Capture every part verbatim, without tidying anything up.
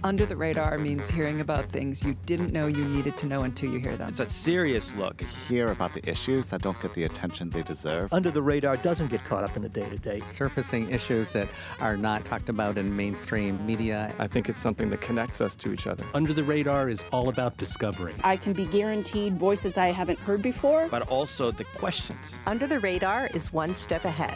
Under the Radar means hearing about things you didn't know you needed to know until you hear them. It's a serious look. Hear about the issues that don't get the attention they deserve. Under the Radar doesn't get caught up in the day-to-day. Surfacing issues that are not talked about in mainstream media. I think it's something that connects us to each other. Under the Radar is all about discovery. I can be guaranteed voices I haven't heard before. But also the questions. Under the Radar is one step ahead.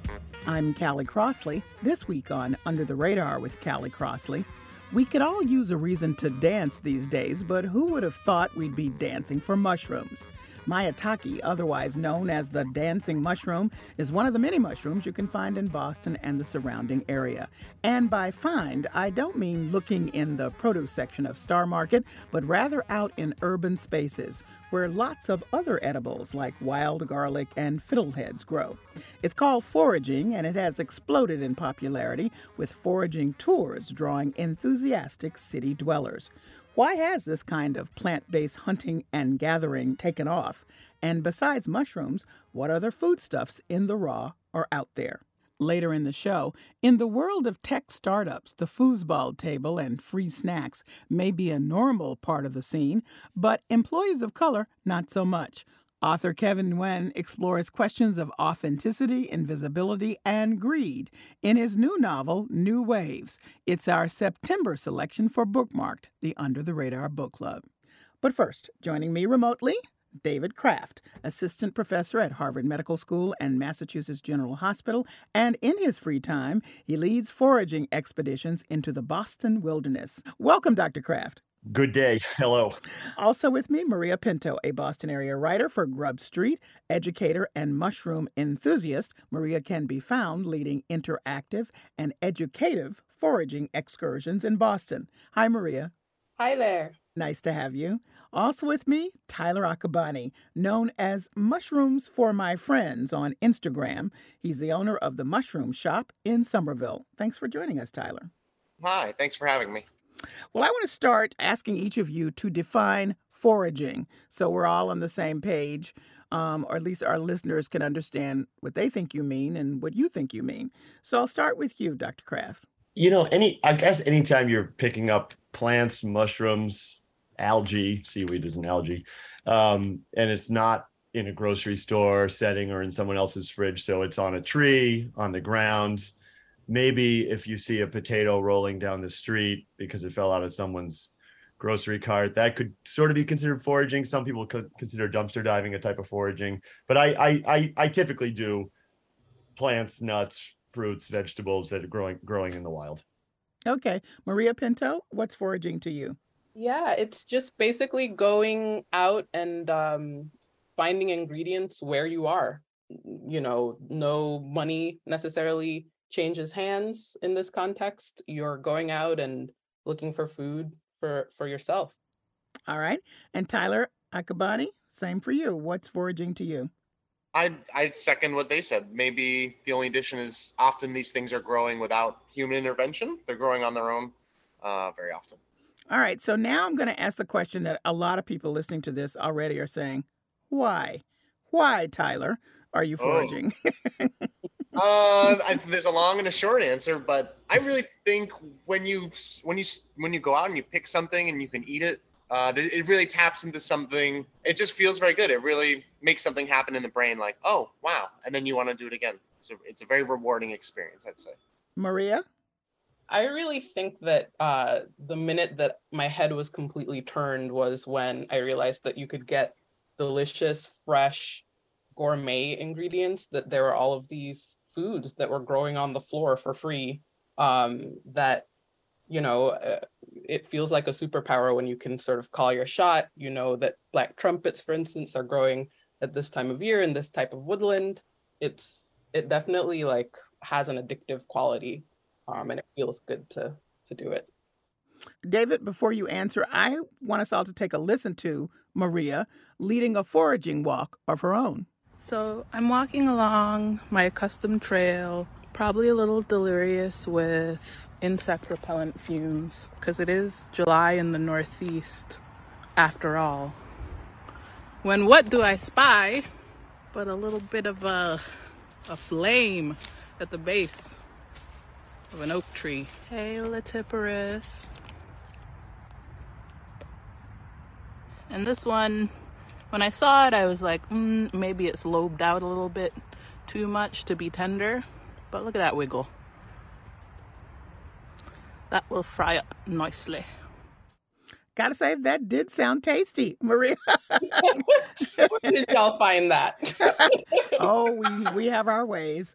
I'm Callie Crossley. This week on Under the Radar with Callie Crossley, we could all use a reason to dance these days, but who would have thought we'd be dancing for mushrooms? Maitake, otherwise known as the dancing mushroom, is one of the many mushrooms you can find in Boston and the surrounding area. And by find, I don't mean looking in the produce section of Star Market, but rather out in urban spaces where lots of other edibles like wild garlic and fiddleheads grow. It's called foraging, and it has exploded in popularity, with foraging tours drawing enthusiastic city dwellers. Why has this kind of plant-based hunting and gathering taken off? And besides mushrooms, what other foodstuffs in the raw are out there? Later in the show, in the world of tech startups, the foosball table and free snacks may be a normal part of the scene, but employees of color, not so much. Author Kevin Nguyen explores questions of authenticity, invisibility, and greed in his new novel, New Waves. It's our September selection for Bookmarked, the Under the Radar Book Club. But first, joining me remotely, David Kraft, assistant professor at Harvard Medical School and Massachusetts General Hospital, and in his free time, he leads foraging expeditions into the Boston wilderness. Welcome, Doctor Kraft. Good day. Hello. Also with me, Maria Pinto, a Boston area writer for Grub Street, educator and mushroom enthusiast. Maria can be found leading interactive and educative foraging excursions in Boston. Hi, Maria. Hi there. Nice to have you. Also with me, Tyler Akabani, known as Mushrooms for My Friends on Instagram. He's the owner of the Mushroom Shop in Somerville. Thanks for joining us, Tyler. Hi, thanks for having me. Well, I want to start asking each of you to define foraging so we're all on the same page, um, or at least our listeners can understand what they think you mean and what you think you mean. So I'll start with you, Doctor Kraft. You know, any I guess anytime you're picking up plants, mushrooms, algae, seaweed is an algae, um, and it's not in a grocery store setting or in someone else's fridge, so it's on a tree, on the ground. Maybe if you see a potato rolling down the street because it fell out of someone's grocery cart, that could sort of be considered foraging. Some people could consider dumpster diving a type of foraging, but I I I, I typically do plants, nuts, fruits, vegetables that are growing growing in the wild. Okay. Maria Pinto, what's foraging to you? Yeah, it's just basically going out and um, finding ingredients where you are. You know, no money necessarily changes hands in this context. You're going out and looking for food for, for yourself. All right. And Tyler Akabani, same for you. What's foraging to you? I I second what they said. Maybe the only addition is often these things are growing without human intervention. They're growing on their own uh, very often. All right. So now I'm going to ask the question that a lot of people listening to this already are saying. Why? Why, Tyler, are you foraging? Oh. uh, there's a long and a short answer, but I really think when you when you when you go out and you pick something and you can eat it, uh, it really taps into something. It just feels very good. It really makes something happen in the brain, like, oh wow, and then you want to do it again. It's a it's a very rewarding experience, I'd say. Maria? I really think that uh, the minute that my head was completely turned was when I realized that you could get delicious, fresh, gourmet ingredients, that there were all of these foods that were growing on the floor for free, um, that, you know, uh, it feels like a superpower when you can sort of call your shot. You know that black trumpets, for instance, are growing at this time of year in this type of woodland. It's it definitely like has an addictive quality, um, and it feels good to to do it. David, before you answer, I want us all to take a listen to Maria leading a foraging walk of her own. So I'm walking along my accustomed trail, probably a little delirious with insect repellent fumes, because it is July in the Northeast after all. When what do I spy but a little bit of a, a flame at the base of an oak tree. Hey, Latiparus. And this one, when I saw it, I was like, mm, maybe it's lobed out a little bit too much to be tender. But look at that wiggle. That will fry up nicely. Gotta say, that did sound tasty, Maria. Where did y'all find that? Oh, we, we have our ways.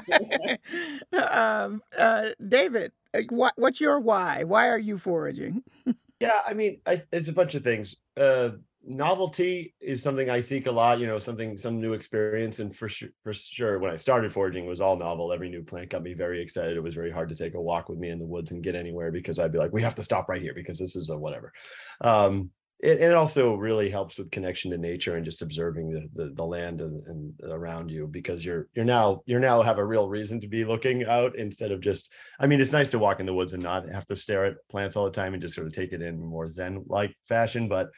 um, uh, David, what, what's your why? Why are you foraging? Yeah, I mean, I, it's a bunch of things. Uh, novelty is something I seek a lot, you know, something, some new experience. And for sure, for sure, when I started foraging, it was all novel. Every new plant got me very excited. It was very hard to take a walk with me in the woods and get anywhere because I'd be like, we have to stop right here because this is a whatever. Um, it, it also really helps with connection to nature and just observing the the, the land and, and around you, because you're you're now you're now have a real reason to be looking out instead of just, I mean, it's nice to walk in the woods and not have to stare at plants all the time and just sort of take it in more Zen-like fashion. But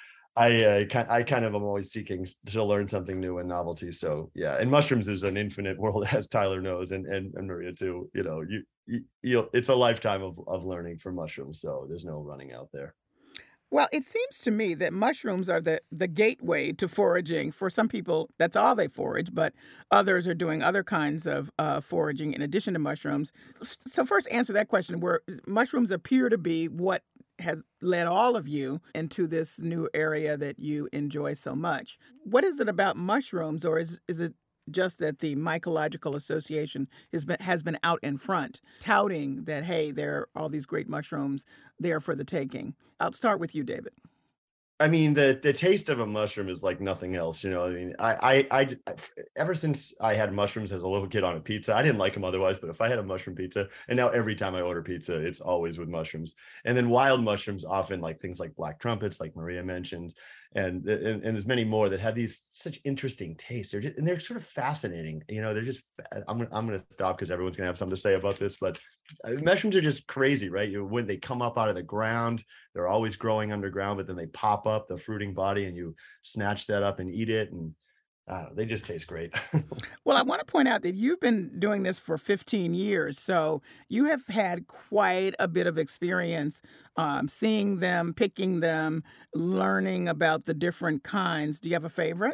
I uh, I kind of am always seeking to learn something new and novelty. So yeah, and mushrooms is an infinite world, as Tyler knows, and and, and Maria too. You know, you you you'll, it's a lifetime of of learning from mushrooms. So there's no running out there. Well, it seems to me that mushrooms are the, the gateway to foraging. For some people, that's all they forage, but others are doing other kinds of uh, foraging in addition to mushrooms. So first, answer that question, where mushrooms appear to be what has led all of you into this new area that you enjoy so much. What is it about mushrooms, or is, is it just that the Mycological Association has been, has been out in front, touting that, hey, there are all these great mushrooms there for the taking? I'll start with you, David. I mean, the the taste of a mushroom is like nothing else. You know, I mean, I, I, I, ever since I had mushrooms as a little kid on a pizza, I didn't like them otherwise, but if I had a mushroom pizza, and now every time I order pizza, it's always with mushrooms. And then wild mushrooms, often like things like black trumpets, like Maria mentioned, and and, and there's many more that have these such interesting tastes. They're just, and they're sort of fascinating. You know, they're just, I'm gonna, I'm gonna stop because everyone's gonna have something to say about this, but mushrooms are just crazy, right? You, when they come up out of the ground, they're always growing underground, but then they pop up the fruiting body and you snatch that up and eat it. And uh, they just taste great. Well, I want to point out that you've been doing this for fifteen years. So you have had quite a bit of experience um, seeing them, picking them, learning about the different kinds. Do you have a favorite?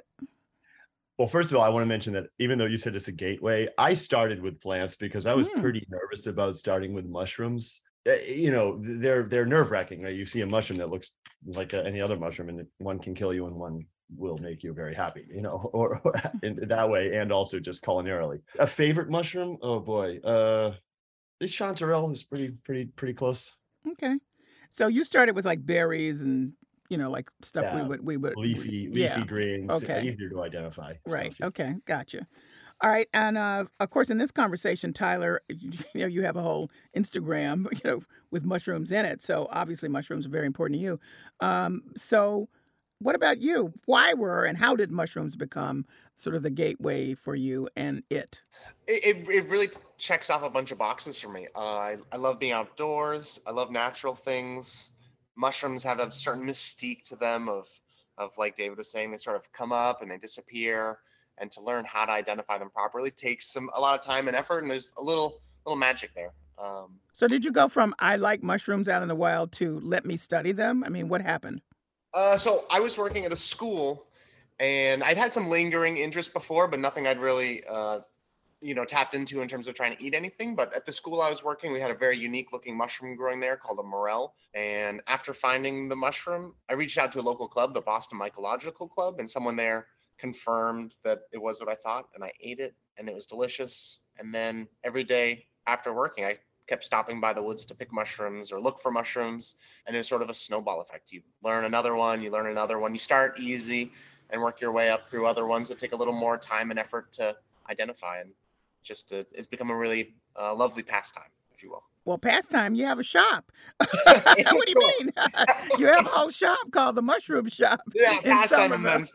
Well, first of all, I want to mention that even though you said it's a gateway, I started with plants because I was mm. pretty nervous about starting with mushrooms. You know, they're they're nerve-wracking, right? You see a mushroom that looks like any other mushroom, and one can kill you and one will make you very happy, you know, or, or in that way, and also just culinarily. A favorite mushroom? Oh boy, uh, this chanterelle is pretty pretty pretty close. Okay, so you started with like berries and, you know, like stuff yeah. we would we would leafy leafy yeah. greens, okay. easier to identify. Right. Stuff. Okay. Gotcha. All right, and uh, of course, in this conversation, Tyler, you know, you have a whole Instagram, you know, with mushrooms in it. So obviously, mushrooms are very important to you. Um, so, what about you? Why were and how did mushrooms become sort of the gateway for you and it? It it, it really checks off a bunch of boxes for me. Uh, I I love being outdoors. I love natural things. Mushrooms have a certain mystique to them of of like David was saying, they sort of come up and they disappear. And to learn how to identify them properly takes some a lot of time and effort, and there's a little little magic there. Um, so did you go from I like mushrooms out in the wild to let me study them? I mean, what happened? Uh, so I was working at a school, and I'd had some lingering interest before, but nothing I'd really, uh, you know, tapped into in terms of trying to eat anything. But at the school I was working, we had a very unique looking mushroom growing there called a morel. And after finding the mushroom, I reached out to a local club, the Boston Mycological Club, and someone there confirmed that it was what I thought, and I ate it and it was delicious. And then every day after working, I kept stopping by the woods to pick mushrooms or look for mushrooms, and it's sort of a snowball effect. You learn another one, you learn another one, you start easy and work your way up through other ones that take a little more time and effort to identify, and just uh, it's become a really uh, lovely pastime, if you will. Well, pastime, you have a shop. What do you mean? You have a whole shop called the Mushroom Shop. Yeah, pastime events.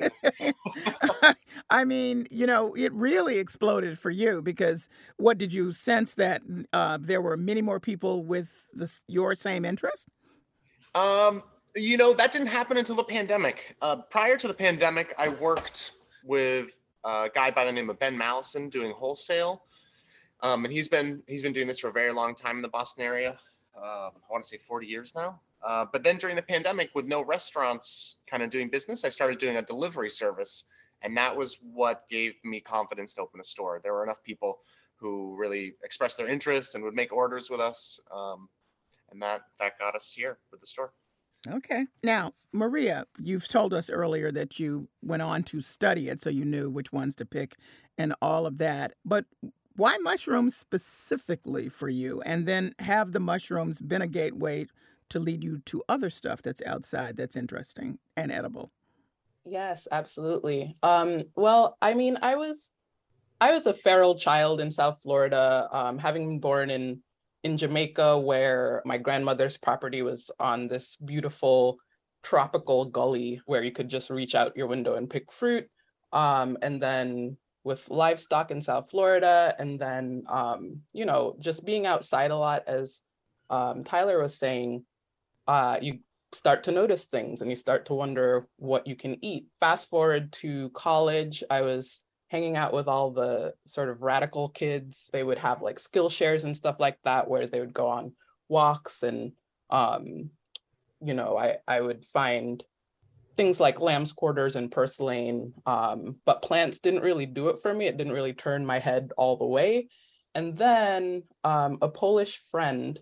I mean, you know, it really exploded for you because what did you sense that uh, there were many more people with this, your same interest? Um, you know, that didn't happen until the pandemic. Uh, prior to the pandemic, I worked with a guy by the name of Ben Mallison doing wholesale. Um, and he's been he's been doing this for a very long time in the Boston area. Uh, I want to say forty years now. Uh, but then during the pandemic, with no restaurants kind of doing business, I started doing a delivery service. And that was what gave me confidence to open a store. There were enough people who really expressed their interest and would make orders with us. Um, and that, that got us here with the store. Okay. Now, Maria, you've told us earlier that you went on to study it, so you knew which ones to pick and all of that. But why mushrooms specifically for you? And then have the mushrooms been a gateway to lead you to other stuff that's outside that's interesting and edible? Yes, absolutely. Um, well, I mean, I was I was a feral child in South Florida, um, having been born in in Jamaica, where my grandmother's property was on this beautiful tropical gully where you could just reach out your window and pick fruit. Um, and then with livestock in South Florida, and then, um, you know, just being outside a lot, as um, Tyler was saying, uh, you start to notice things and you start to wonder what you can eat. Fast forward to college, I was hanging out with all the sort of radical kids. They would have like skill shares and stuff like that, where they would go on walks, and, um, you know, I, I would find things like lamb's quarters and purslane, um, but plants didn't really do it for me. It didn't really turn my head all the way. And then um, a Polish friend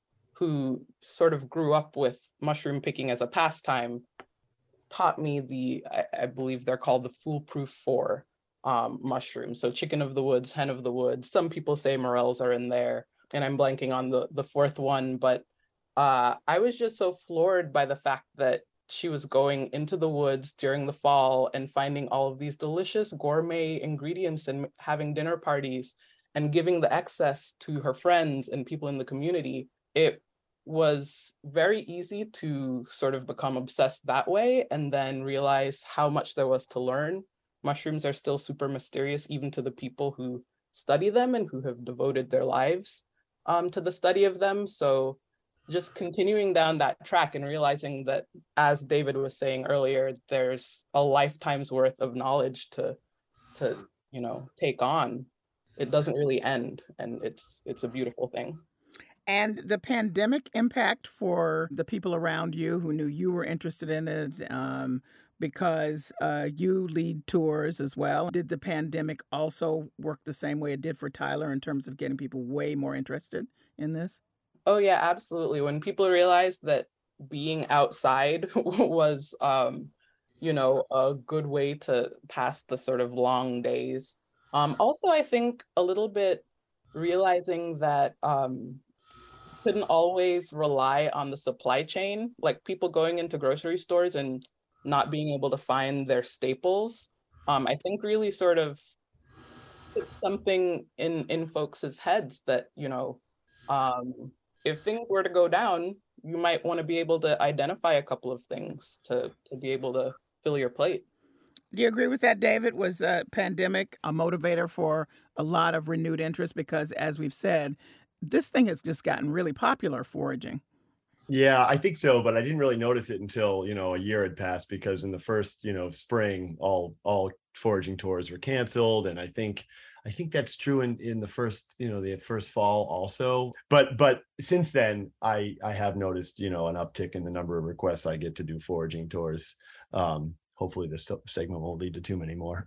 who sort of grew up with mushroom picking as a pastime taught me the, I, I believe they're called the foolproof four um, mushrooms. So chicken of the woods, hen of the woods. Some people say morels are in there, and I'm blanking on the, the fourth one. But uh, I was just so floored by the fact that she was going into the woods during the fall and finding all of these delicious gourmet ingredients and having dinner parties and giving the excess to her friends and people in the community. It was very easy to sort of become obsessed that way, and then realize how much there was to learn. Mushrooms are still super mysterious, even to the people who study them and who have devoted their lives um, to the study of them. So just continuing down that track and realizing that, as David was saying earlier, there's a lifetime's worth of knowledge to, to you know, take on. It doesn't really end, and it's it's a beautiful thing. And the pandemic impact for the people around you who knew you were interested in it, um, because uh, you lead tours as well. Did the pandemic also work the same way it did for Tyler in terms of getting people way more interested in this? Oh, yeah, absolutely. When people realized that being outside was, um, you know, a good way to pass the sort of long days. Um, also, I think a little bit realizing that um, couldn't always rely on the supply chain, like people going into grocery stores and not being able to find their staples. Um, I think really sort of put something in, in folks' heads that, you know, um, if things were to go down, you might want to be able to identify a couple of things to, to be able to fill your plate. Do you agree with that, David? Was a pandemic a motivator for a lot of renewed interest? Because as we've said, this thing has just gotten really popular, foraging. Yeah, I think so, but I didn't really notice it until, you know, a year had passed, because in the first, you know, spring, all all foraging tours were canceled. And I think I think that's true in, in the first, you know, the first fall also. But but since then, I I have noticed, you know, an uptick in the number of requests I get to do foraging tours. Um, hopefully this segment won't lead to too many more.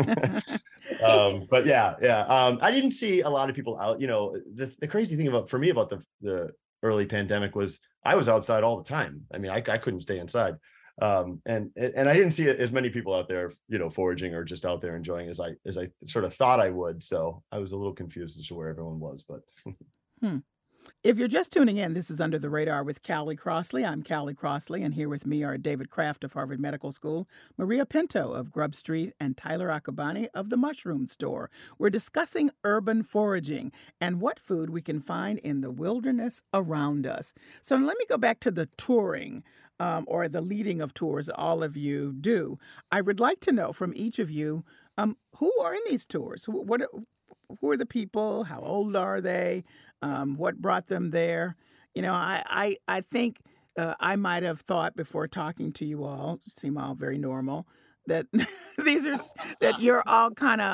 um, but yeah, yeah. Um, I didn't see a lot of people out. You know, the, the crazy thing about for me about the the early pandemic was I was outside all the time. I mean, I, I couldn't stay inside. Um, and and I didn't see as many people out there, you know, foraging or just out there enjoying as I as I sort of thought I would. So I was a little confused as to where everyone was. But hmm. If you're just tuning in, this is Under the Radar with Callie Crossley. I'm Callie Crossley, and here with me are David Kraft of Harvard Medical School, Maria Pinto of Grub Street, and Tyler Akabani of The Mushroom Store. We're discussing urban foraging and what food we can find in the wilderness around us. So let me go back to the touring. Um, or the leading of tours all of you do. I would like to know from each of you, um, who are in these tours? Who, what, who are the people? How old are they? Um, what brought them there? You know, I, I, I think uh, I might have thought before talking to you all, seem all very normal, that these are that you're all kind of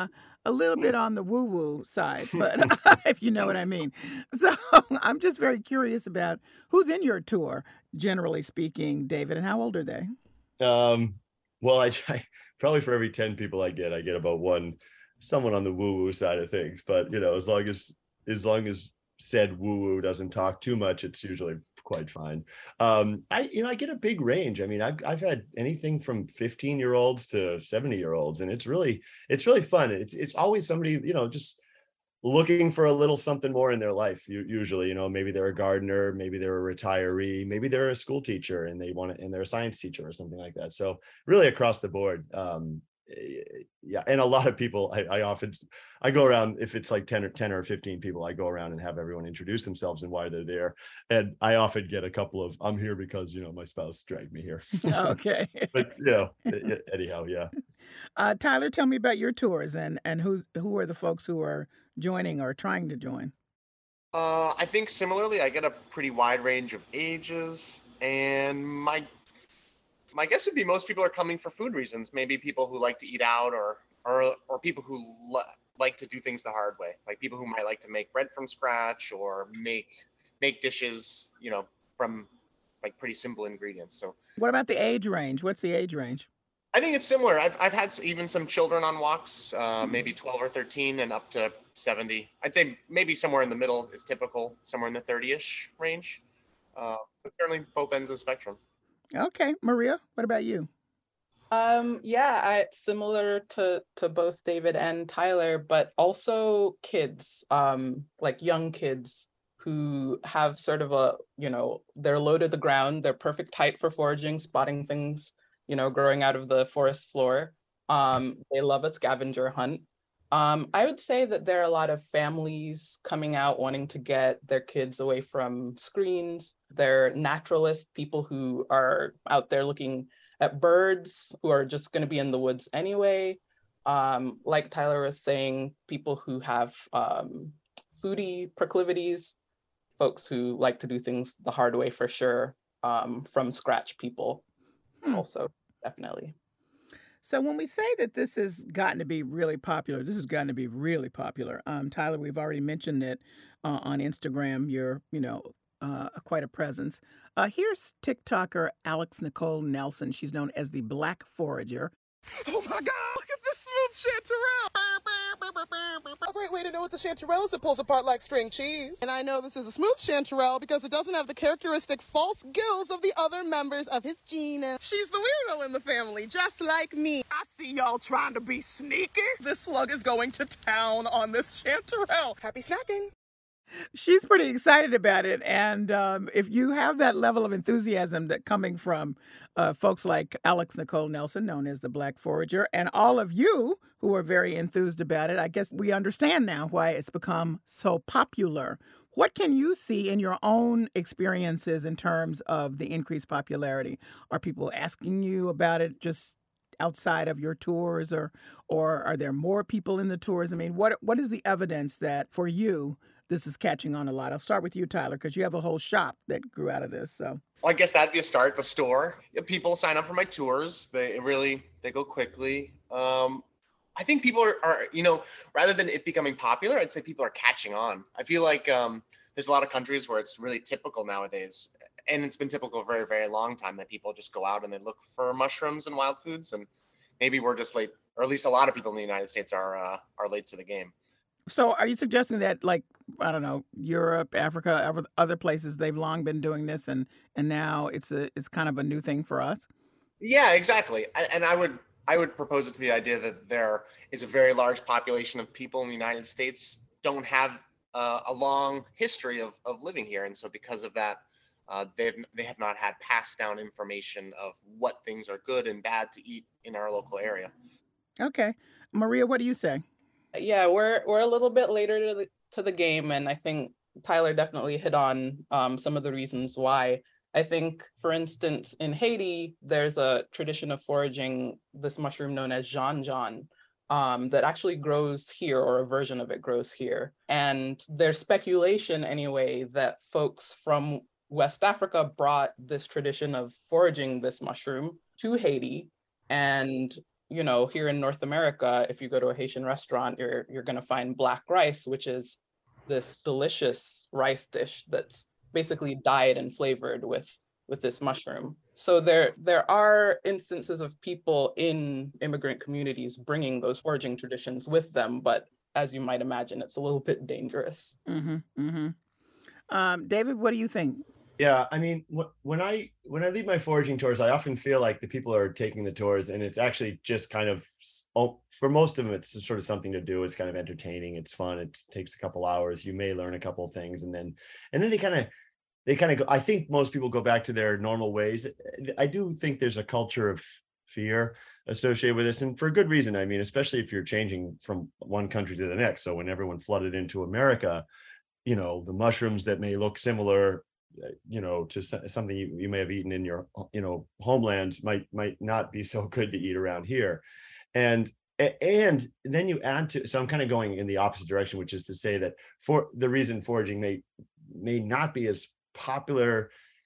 a little bit on the woo-woo side, but if you know what I mean. So I'm just very curious about who's in your tour, generally speaking, David, and how old are they? Um, well, I try probably for every ten people I get, I get about one, someone on the woo-woo side of things. But you know, as long as as long as said woo-woo doesn't talk too much, it's usually quite fine. Um, I you know I get a big range. I mean, I've I've had anything from fifteen year olds to seventy year olds, and it's really it's really fun. It's it's always somebody, you know, just looking for a little something more in their life. Usually, you know, maybe they're a gardener, maybe they're a retiree, maybe they're a school teacher and they want to, and they're a science teacher or something like that. So really across the board. Um, yeah. And a lot of people, I, I often, I go around, if it's like ten or ten or fifteen people, I go around and have everyone introduce themselves and why they're there. And I often get a couple of, I'm here because, you know, my spouse dragged me here. Okay. But, you know, anyhow, yeah. Uh, Tyler, tell me about your tours and, and who, who are the folks who are joining or trying to join? Uh, I think similarly, I get a pretty wide range of ages, and my my guess would be most people are coming for food reasons. Maybe people who like to eat out, or or or people who li- like to do things the hard way, like people who might like to make bread from scratch or make make dishes, you know, from like pretty simple ingredients. So, what about the age range? What's the age range? I think it's similar. I've I've had even some children on walks, uh, maybe twelve or thirteen, and up to seventy. I'd say maybe somewhere in the middle is typical, somewhere in the thirty-ish range. Uh, but certainly both ends of the spectrum. Okay, Maria, what about you? Um, yeah, I, similar to to both David and Tyler, but also kids, um, like young kids who have sort of a, you know, they're low to the ground, they're perfect height for foraging, spotting things, you know, growing out of the forest floor. Um, they love a scavenger hunt. Um, I would say that there are a lot of families coming out wanting to get their kids away from screens. They're naturalists, people who are out there looking at birds, who are just going to be in the woods anyway. Um, like Tyler was saying, people who have um, foodie proclivities, folks who like to do things the hard way for sure, um, from scratch people. Hmm. Also, definitely. So when we say that this has gotten to be really popular, this has gotten to be really popular. Um, Tyler, we've already mentioned it uh, on Instagram. You're, you know, uh, quite a presence. Uh, here's TikToker Alex Nicole Nelson. She's known as the Black Forager. Oh my God, look at this smooth chanterelle. A great way to know it's a chanterelle is it pulls apart like string cheese. And I know this is a smooth chanterelle because it doesn't have the characteristic false gills of the other members of his genus. She's the weirdo in the family, just like me. I see y'all trying to be sneaky. This slug is going to town on this chanterelle. Happy snacking. She's pretty excited about it. And um, if you have that level of enthusiasm that coming from uh, folks like Alex Nicole Nelson, known as the Black Forager, and all of you who are very enthused about it, I guess we understand now why it's become so popular. What can you see in your own experiences in terms of the increased popularity? Are people asking you about it just outside of your tours, or or are there more people in the tours? I mean, what what is the evidence that for you this is catching on a lot? I'll start with you, Tyler, because you have a whole shop that grew out of this. So, well, I guess that'd be a start. The store. People sign up for my tours. They really they go quickly. Um, I think people are, are, you know, rather than it becoming popular, I'd say people are catching on. I feel like um, there's a lot of countries where it's really typical nowadays, and it's been typical for a very, very long time that people just go out and they look for mushrooms and wild foods, and maybe we're just late, or at least a lot of people in the United States are uh, are late to the game. So are you suggesting that, like, I don't know, Europe, Africa, other places, they've long been doing this, and and now it's a it's kind of a new thing for us? Yeah, exactly. And I would I would propose it to the idea that there is a very large population of people in the United States don't have uh, a long history of, of living here. And so because of that, uh, they've, they have not had passed down information of what things are good and bad to eat in our local area. Okay. Maria, what do you say? Yeah, we're we're a little bit later to the, to the game. And I think Tyler definitely hit on um, some of the reasons why. I think, for instance, in Haiti, there's a tradition of foraging this mushroom known as Jean Jean um, that actually grows here, or a version of it grows here. And there's speculation anyway that folks from West Africa brought this tradition of foraging this mushroom to Haiti. And, you know, here in North America, if you go to a Haitian restaurant, you're you're going to find black rice, which is this delicious rice dish that's basically dyed and flavored with with this mushroom. So there there are instances of people in immigrant communities bringing those foraging traditions with them, but as you might imagine, it's a little bit dangerous. Mm-hmm. Mm-hmm. Um, David, what do you think? Yeah, I mean, wh- when I when I lead my foraging tours, I often feel like the people are taking the tours, and it's actually just kind of, oh, for most of them, it's sort of something to do. It's kind of entertaining. It's fun. It takes a couple hours. You may learn a couple of things, and then and then they kind of they kind of go. I think most people go back to their normal ways. I do think there's a culture of fear associated with this, and for good reason. I mean, especially if you're changing from one country to the next. So when everyone flooded into America, you know, the mushrooms that may look similar, you know, to something you, you may have eaten in your, you know, homeland might might not be so good to eat around here. And and then you add to, so I'm kind of going in the opposite direction, which is to say that for the reason foraging may may not be as popular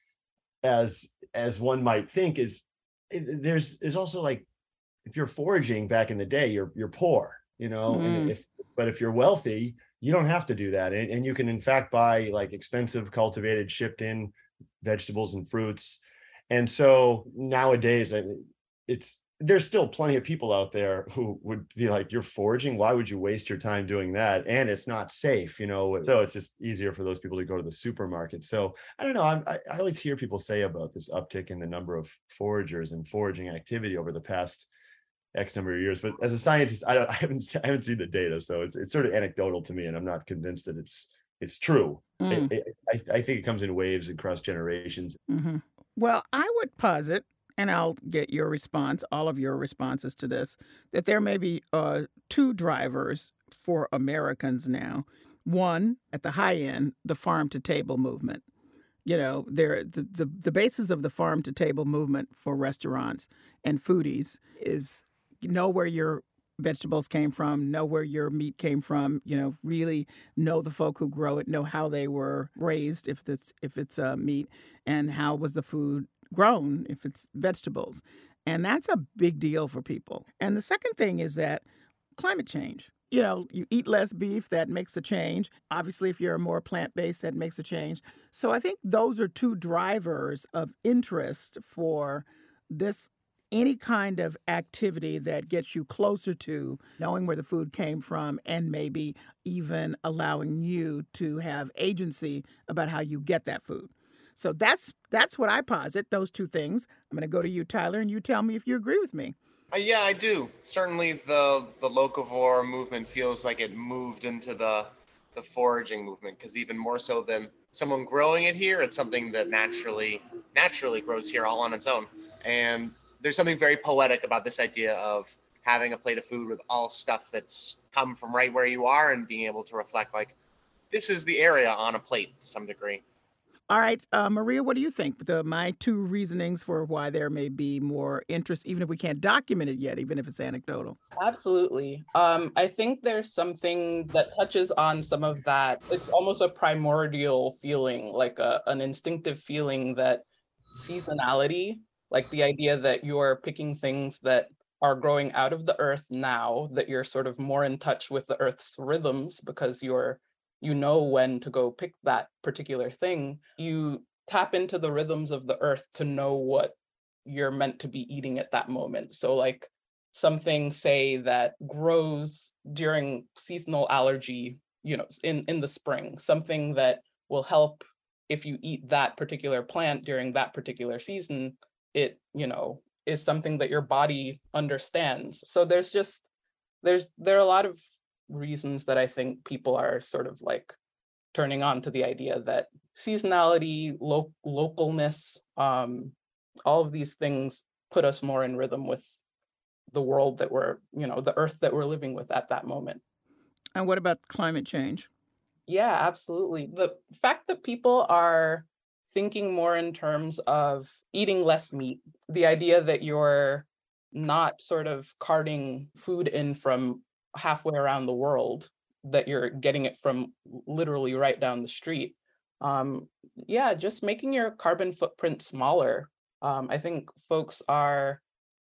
as as one might think is there's is also like, if you're foraging back in the day, you're you're poor, you know, mm. and if but if you're wealthy, you don't have to do that. And, and you can, in fact, buy like expensive, cultivated, shipped in vegetables and fruits. And so nowadays, I mean, it's there's still plenty of people out there who would be like, you're foraging? Why would you waste your time doing that? And it's not safe, you know? So it's just easier for those people to go to the supermarket. So I don't know. I, I always hear people say about this uptick in the number of foragers and foraging activity over the past X number of years, but as a scientist, I don't, I haven't, I haven't seen the data, so it's it's sort of anecdotal to me, and I'm not convinced that it's it's true. Mm. It, it, I, I think it comes in waves across generations. Mm-hmm. Well, I would posit, and I'll get your response, all of your responses to this, that there may be uh, two drivers for Americans now. One, at the high end, the farm to table movement. You know, there the, the the basis of the farm to table movement for restaurants and foodies is know where your vegetables came from, know where your meat came from, you know, really know the folk who grow it, know how they were raised if it's if it's uh, meat, and how was the food grown if it's vegetables. And that's a big deal for people. And the second thing is that climate change. You know, you eat less beef, that makes a change. Obviously, if you're more plant-based, that makes a change. So I think those are two drivers of interest for this, any kind of activity that gets you closer to knowing where the food came from and maybe even allowing you to have agency about how you get that food. So that's that's what I posit, those two things. I'm going to go to you, Tyler, and you tell me if you agree with me. Uh, yeah, I do. Certainly the the locavore movement feels like it moved into the the foraging movement, because even more so than someone growing it here, it's something that naturally naturally grows here all on its own. And there's something very poetic about this idea of having a plate of food with all stuff that's come from right where you are and being able to reflect like, this is the area on a plate to some degree. All right, uh, Maria, what do you think? The, my two reasonings for why there may be more interest, even if we can't document it yet, even if it's anecdotal. Absolutely. Um, I think there's something that touches on some of that. It's almost a primordial feeling, like a, an instinctive feeling that seasonality, like the idea that you're picking things that are growing out of the earth now, that you're sort of more in touch with the earth's rhythms because you're you know when to go pick that particular thing. You tap into the rhythms of the earth to know what you're meant to be eating at that moment. So like something, say, that grows during seasonal allergy, you know, in, in the spring, something that will help if you eat that particular plant during that particular season, it, you know, is something that your body understands. So there's just, there's, there are a lot of reasons that I think people are sort of like turning on to the idea that seasonality, lo- localness, um, all of these things put us more in rhythm with the world that we're, you know, the earth that we're living with at that moment. And what about climate change? Yeah, absolutely. The fact that people are thinking more in terms of eating less meat, the idea that you're not sort of carting food in from halfway around the world, that you're getting it from literally right down the street. Um, yeah, just making your carbon footprint smaller. Um, I think folks are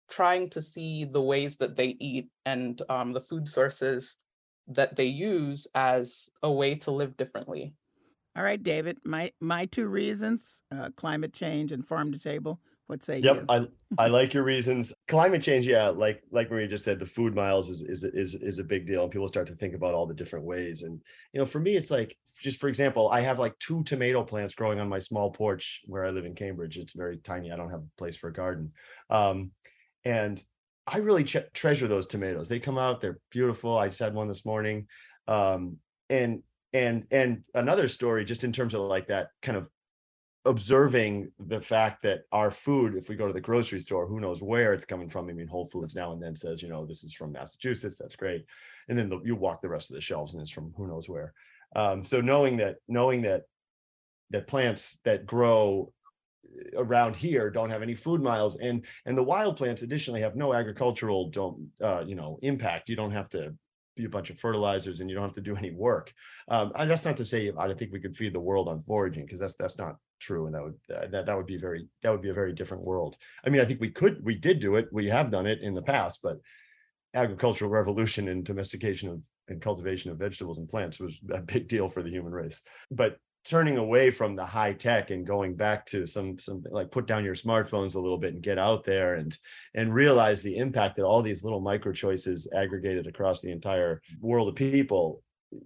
trying to see the ways that they eat and um, the food sources that they use as a way to live differently. All right, David, my my two reasons, uh, climate change and farm to table. What say Yep, you? I I like your reasons. Climate change, yeah, like like Maria just said, the food miles is is is is a big deal, and people start to think about all the different ways. And you know, for me, it's like, just for example, I have like two tomato plants growing on my small porch where I live in Cambridge. It's very tiny. I don't have a place for a garden, um, and I really ch- treasure those tomatoes. They come out, they're beautiful. I just had one this morning, um, and and and another story, just in terms of like that kind of observing the fact that our food, if we go to the grocery store, who knows where it's coming from. I mean, Whole Foods now and then says, you know, this is from Massachusetts. That's great. And then the, you walk the rest of the shelves and it's from who knows where. Um, so knowing that, knowing that, that plants that grow around here don't have any food miles, and, and the wild plants additionally have no agricultural, don't, uh, you know, impact. You don't have to be a bunch of fertilizers and you don't have to do any work. Um, and that's not to say I don't think we could feed the world on foraging, because that's that's not true, and that would uh, that that would be very that would be a very different world. I mean, I think we could we did do it. We have done it in the past, but agricultural revolution and domestication of and cultivation of vegetables and plants was a big deal for the human race. But turning away from the high tech and going back to some something like put down your smartphones a little bit and get out there and and realize the impact that all these little micro choices aggregated across the entire world of people,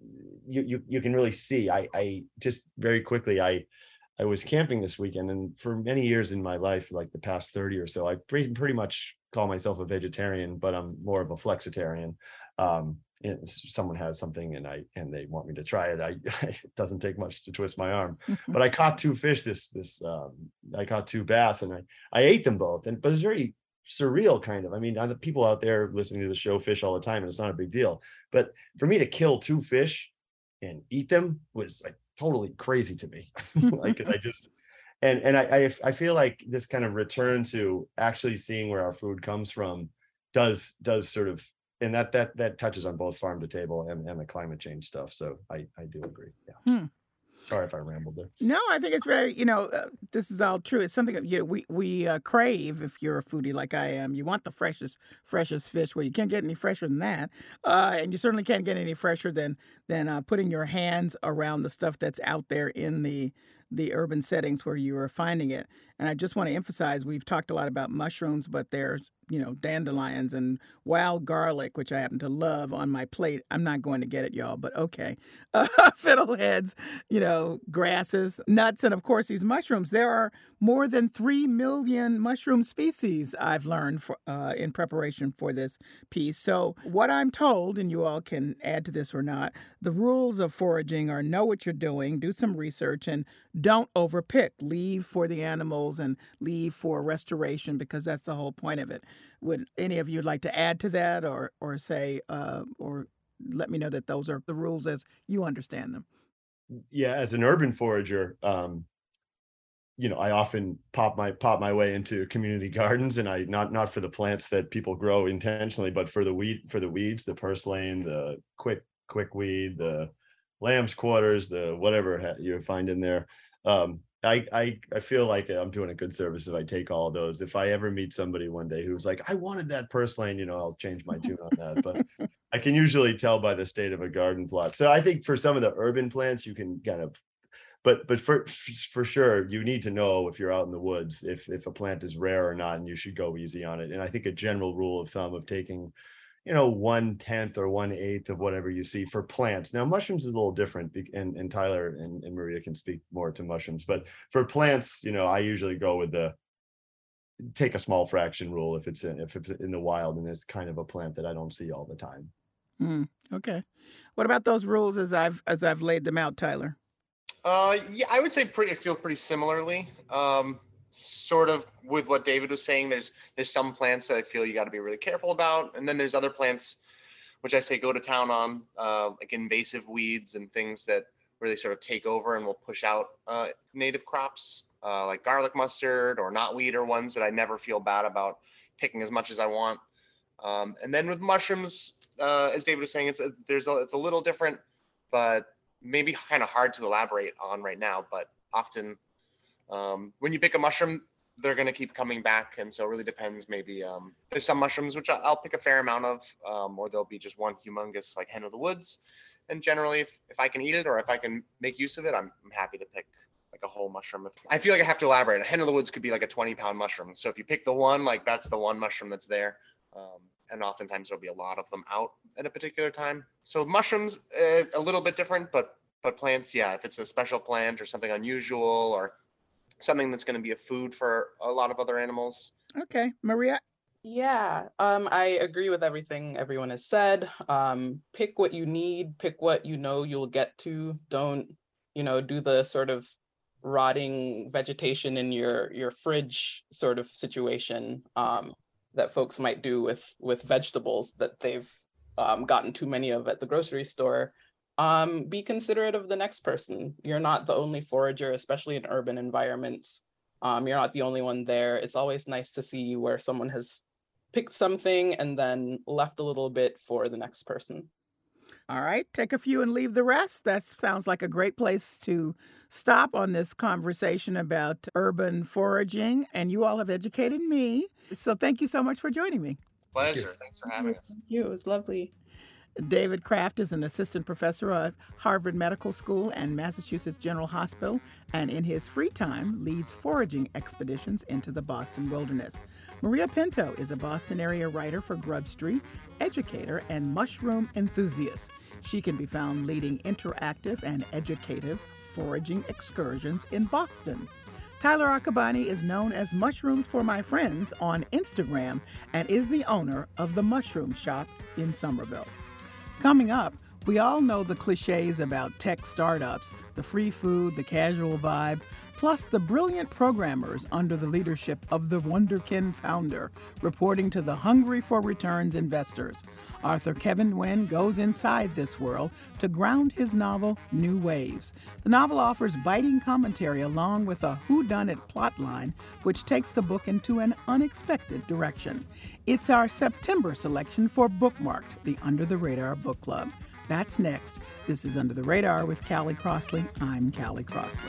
you you, you can really see. I I just very quickly I I was camping this weekend, and for many years in my life, like the past thirty or so, I pretty pretty much call myself a vegetarian, but I'm more of a flexitarian. Um, and someone has something and I and they want me to try it, I, I it doesn't take much to twist my arm. But I caught two fish this this um, I caught two bass, and I I ate them both, and but it's very surreal kind of. I mean, people out there listening to the show fish all the time, and it's not a big deal. But for me to kill two fish and eat them was like totally crazy to me. Like I just and and I, I I feel like this kind of return to actually seeing where our food comes from does does sort of. And that that that touches on both farm to table and, and the climate change stuff. So I, I do agree. Yeah. Hmm. Sorry if I rambled there. No, I think it's very, you know, uh, this is all true. It's something that, you know, we, we uh, crave, if you're a foodie like I am. You want the freshest, freshest fish. Well, you can't get any fresher than that. Uh, and you certainly can't get any fresher than, than uh, putting your hands around the stuff that's out there in the the urban settings where you are finding it. And I just want to emphasize, we've talked a lot about mushrooms, but there's, you know, dandelions and wild garlic, which I happen to love, on my plate. I'm not going to get it, y'all, but okay. Uh, fiddleheads, you know, grasses, nuts, and of course these mushrooms. There are more than three million mushroom species, I've learned for, uh, in preparation for this piece. So what I'm told, and you all can add to this or not, the rules of foraging are know what you're doing, do some research, and don't overpick. Leave for the animals and leave for restoration, because that's the whole point of it. Would any of you like to add to that, or or say, uh, or let me know that those are the rules as you understand them? Yeah, as an urban forager, um, you know, I often pop my pop my way into community gardens, and I not not for the plants that people grow intentionally, but for the weed for the weeds, the purslane, the quick quick weed, the lamb's quarters, the whatever you find in there. Um, I, I I feel like I'm doing a good service if I take all of those. If I ever meet somebody one day who's like, I wanted that purslane, you know, I'll change my tune on that. But I can usually tell by the state of a garden plot. So I think for some of the urban plants, you can kind of, but but for for sure, you need to know if you're out in the woods, if if a plant is rare or not, and you should go easy on it. And I think a general rule of thumb of taking, you know, one tenth or one eighth of whatever you see for plants. Now, mushrooms is a little different, and, and Tyler and, and Maria can speak more to mushrooms. But for plants, you know, I usually go with the take a small fraction rule if it's in, if it's in the wild and it's kind of a plant that I don't see all the time. Mm, okay. What about those rules as I've as I've laid them out, Tyler? Uh, yeah, I would say pretty. I feel pretty similarly. Um, sort of with what David was saying, there's there's some plants that I feel you got to be really careful about, and then there's other plants which I say go to town on, uh, like invasive weeds and things that really sort of take over and will push out uh, native crops, uh, like garlic mustard or knotweed are ones that I never feel bad about picking as much as I want. Um, and then with mushrooms, uh, as David was saying, it's a, there's a, it's a little different, but maybe kind of hard to elaborate on right now. But often, Um, when you pick a mushroom, they're going to keep coming back. And so it really depends. Maybe um, there's some mushrooms, which I'll pick a fair amount of, um, or there'll be just one humongous like hen of the woods. And generally, if, if I can eat it or if I can make use of it, I'm, I'm happy to pick like a whole mushroom. I feel like I have to elaborate. A hen of the woods could be like a twenty pound mushroom. So if you pick the one, like that's the one mushroom that's there. Um, and oftentimes there'll be a lot of them out at a particular time. So mushrooms, uh, a little bit different, but but plants, yeah, if it's a special plant or something unusual or something that's going to be a food for a lot of other animals. Okay, Maria? Yeah, um, I agree with everything everyone has said. Um, pick what you need, pick what you know you'll get to. Don't, you know, do the sort of rotting vegetation in your your fridge sort of situation um, that folks might do with with vegetables that they've um, gotten too many of at the grocery store. Um, be considerate of the next person. You're not the only forager, especially in urban environments. Um, you're not the only one there. It's always nice to see where someone has picked something and then left a little bit for the next person. All right, take a few and leave the rest. That sounds like a great place to stop on this conversation about urban foraging. And you all have educated me. So thank you so much for joining me. Pleasure. Thanks for having us. Thank you. It was lovely. David Kraft is an assistant professor at Harvard Medical School and Massachusetts General Hospital, and in his free time leads foraging expeditions into the Boston wilderness. Maria Pinto is a Boston area writer for Grub Street, educator, and mushroom enthusiast. She can be found leading interactive and educative foraging excursions in Boston. Tyler Akabani is known as Mushrooms for My Friends on Instagram and is the owner of the Mushroom Shop in Somerville. Coming up, we all know the cliches about tech startups, the free food, the casual vibe, plus the brilliant programmers under the leadership of the Wonderkin founder, reporting to the hungry for returns investors. Author Kevin Nguyen goes inside this world to ground his novel, New Waves. The novel offers biting commentary along with a whodunit plotline, which takes the book into an unexpected direction. It's our September selection for Bookmarked, the Under the Radar Book Club. That's next. This is Under the Radar with Callie Crossley. I'm Callie Crossley.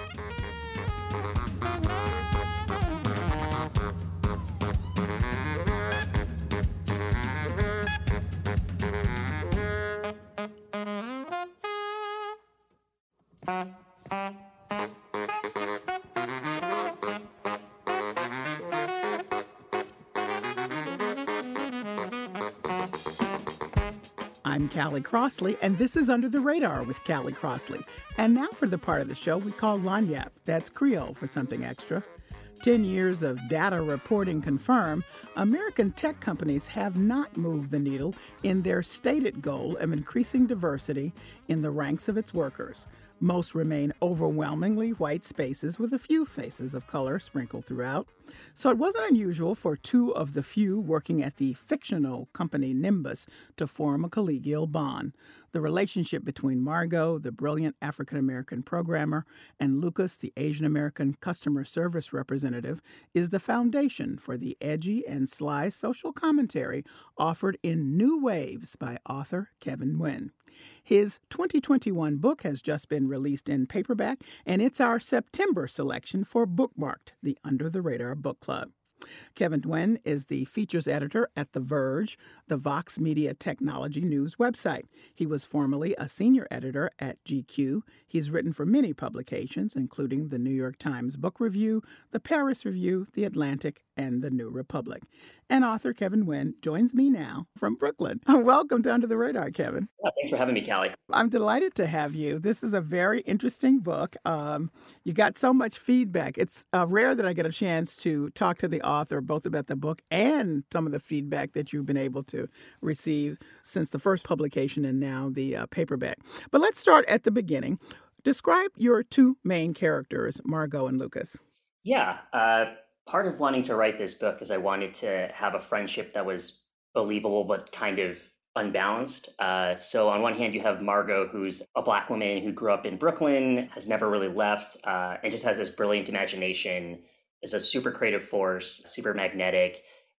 I'm Callie Crossley, and this is Under the Radar with Callie Crossley. And now for the part of the show we call Lagniappe. That's Creole for something extra. Ten years of data reporting confirm American tech companies have not moved the needle in their stated goal of increasing diversity in the ranks of its workers. Most remain overwhelmingly white spaces with a few faces of color sprinkled throughout. So it wasn't unusual for two of the few working at the fictional company Nimbus to form a collegial bond. The relationship between Margot, the brilliant African-American programmer, and Lucas, the Asian-American customer service representative, is the foundation for the edgy and sly social commentary offered in New Waves by author Kevin Nguyen. His twenty twenty-one book has just been released in paperback, and it's our September selection for Bookmarked, the Under the Radar Book Club. Kevin Nguyen is the features editor at The Verge, the Vox Media Technology News website. He was formerly a senior editor at G Q. He's written for many publications, including the New York Times Book Review, the Paris Review, The Atlantic, and the New Republic. And author Kevin Nguyen joins me now from Brooklyn. Welcome to Under the Radar, Kevin. Oh, thanks for having me, Callie. I'm delighted to have you. This is a very interesting book. Um, you got so much feedback. It's uh, rare that I get a chance to talk to the author both about the book and some of the feedback that you've been able to receive since the first publication and now the uh, paperback. But let's start at the beginning. Describe your two main characters, Margot and Lucas. Yeah. Uh, part of wanting to write this book is I wanted to have a friendship that was believable but kind of unbalanced. Uh, so on one hand, you have Margot, who's a Black woman who grew up in Brooklyn, has never really left, uh, and just has this brilliant imagination, is a super creative force, super magnetic,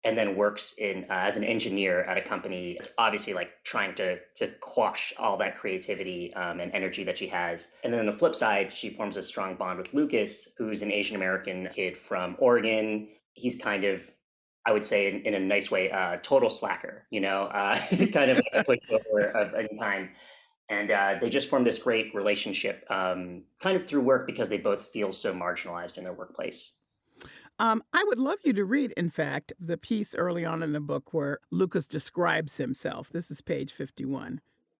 and then works in uh, as an engineer at a company that's obviously like trying to to quash all that creativity um, and energy that she has. And then on the flip side, she forms a strong bond with Lucas, who's an Asian American kid from Oregon. He's kind of, I would say in, in a nice way, uh, total slacker, you know, uh, kind of a pushover of any kind. And uh, they just form this great relationship um, kind of through work because they both feel so marginalized in their workplace. Um, I would love you to read, in fact, the piece early on in the book where Lucas describes himself. This is page fifty-one.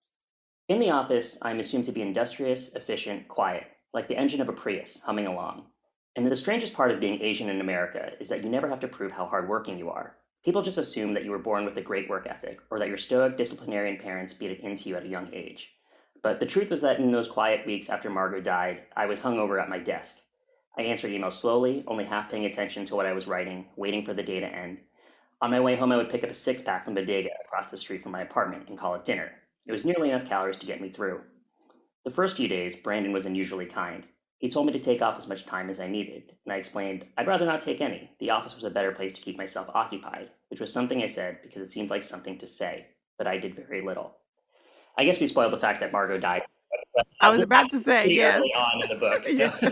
In the office, I'm assumed to be industrious, efficient, quiet, like the engine of a Prius humming along. And the strangest part of being Asian in America is that you never have to prove how hardworking you are. People just assume that you were born with a great work ethic or that your stoic disciplinarian parents beat it into you at a young age. But the truth was that in those quiet weeks after Margot died, I was hungover at my desk. I answered emails slowly, only half paying attention to what I was writing, waiting for the day to end. On my way home, I would pick up a six-pack from Bodega across the street from my apartment and call it dinner. It was nearly enough calories to get me through. The first few days, Brandon was unusually kind. He told me to take off as much time as I needed, and I explained I'd rather not take any. The office was a better place to keep myself occupied, which was something I said because it seemed like something to say, but I did very little. I guess we spoiled the fact that Margot died. I was about to say, yes. Early on in the book.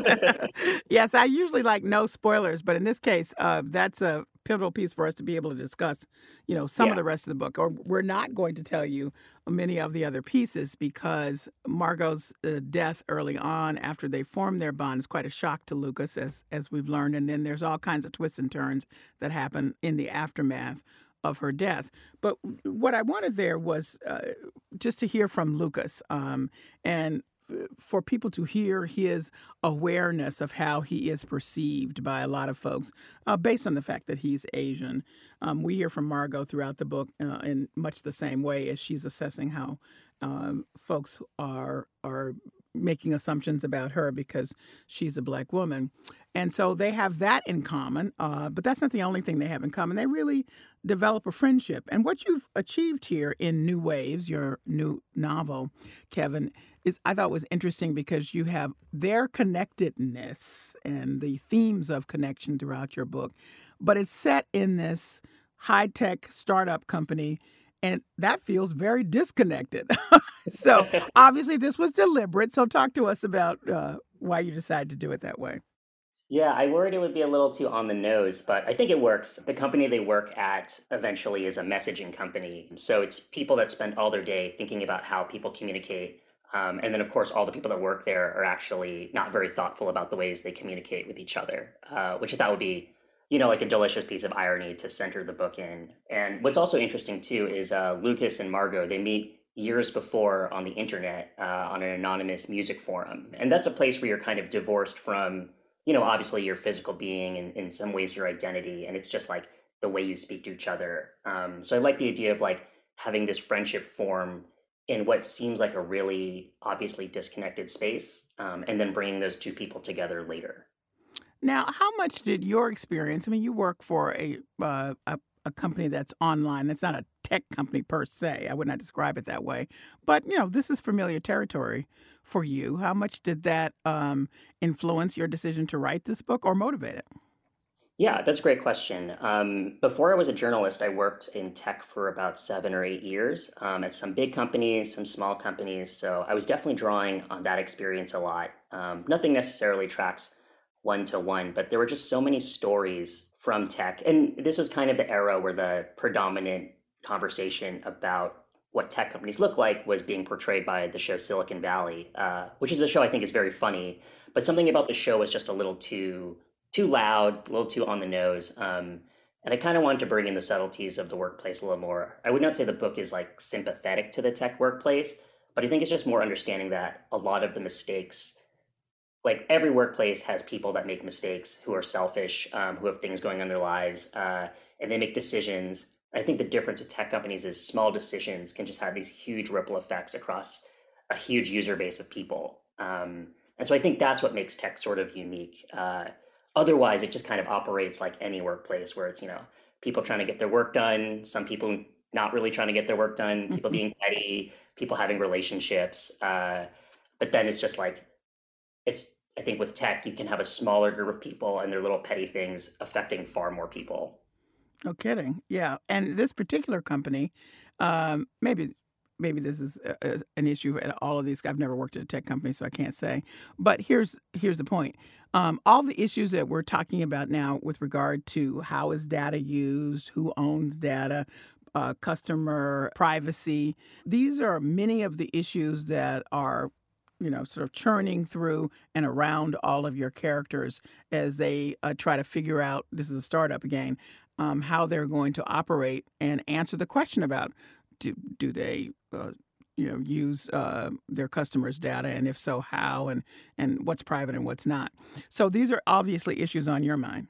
So. Yes, I usually like no spoilers, but in this case, uh, that's a pivotal piece for us to be able to discuss, you know, some Yeah. of the rest of the book. Or we're not going to tell you many of the other pieces because Margot's uh, death early on after they formed their bond is quite a shock to Lucas, as as we've learned. And then there's all kinds of twists and turns that happen in the aftermath of her death. But what I wanted there was uh, just to hear from Lucas um, and for people to hear his awareness of how he is perceived by a lot of folks uh, based on the fact that he's Asian. Um, we hear from Margot throughout the book uh, in much the same way as she's assessing how um, folks are are making assumptions about her because she's a Black woman. And so they have that in common, uh, but that's not the only thing they have in common. They really develop a friendship. And what you've achieved here in New Waves, your new novel, Kevin, is I thought was interesting because you have their connectedness and the themes of connection throughout your book, but it's set in this high-tech startup company, and that feels very disconnected. So obviously this was deliberate. So talk to us about uh, why you decided to do it that way. Yeah, I worried it would be a little too on the nose, but I think it works. The company they work at eventually is a messaging company. So it's people that spend all their day thinking about how people communicate. Um, and then, of course, all the people that work there are actually not very thoughtful about the ways they communicate with each other, uh, which I thought would be, you know, like a delicious piece of irony to center the book in. And what's also interesting, too, is uh, Lucas and Margot, they meet years before on the internet uh, on an anonymous music forum. And that's a place where you're kind of divorced from, you know, obviously your physical being and in some ways your identity. And it's just like the way you speak to each other. Um, so I like the idea of like having this friendship form in what seems like a really obviously disconnected space, um, and then bringing those two people together later. Now, how much did your experience, I mean, you work for a, uh, a a company that's online. It's not a tech company per se. I would not describe it that way. But, you know, this is familiar territory for you. How much did that um, influence your decision to write this book or motivate it? Yeah, that's a great question. Um, before I was a journalist, I worked in tech for about seven or eight years um, at some big companies, some small companies. So I was definitely drawing on that experience a lot. Um, nothing necessarily tracks one to one, but there were just so many stories from tech. And this was kind of the era where the predominant conversation about what tech companies look like was being portrayed by the show Silicon Valley, uh, which is a show I think is very funny, but something about the show was just a little too too loud, a little too on the nose. Um, and I kind of wanted to bring in the subtleties of the workplace a little more. I would not say the book is like sympathetic to the tech workplace, but I think it's just more understanding that a lot of the mistakes, like every workplace has people that make mistakes, who are selfish, um, who have things going on in their lives, uh, and they make decisions. I think the difference with tech companies is small decisions can just have these huge ripple effects across a huge user base of people. Um, and so I think that's what makes tech sort of unique. Uh, otherwise, it just kind of operates like any workplace where it's, you know, people trying to get their work done, some people not really trying to get their work done, people being petty, people having relationships. Uh, but then it's just like, it's, I think with tech, you can have a smaller group of people and their little petty things affecting far more people. No kidding. Yeah. And this particular company, um, maybe maybe this is a, a- an issue at all of these. I've never worked at a tech company, so I can't say. But here's here's the point. Um, all the issues that we're talking about now with regard to how is data used, who owns data, uh, customer privacy, these are many of the issues that are, you know, sort of churning through and around all of your characters as they uh, try to figure out, this is a startup again, um, how they're going to operate and answer the question about do, do they, uh, you know, use uh, their customers' data, and if so, how, and and what's private and what's not. So these are obviously issues on your mind.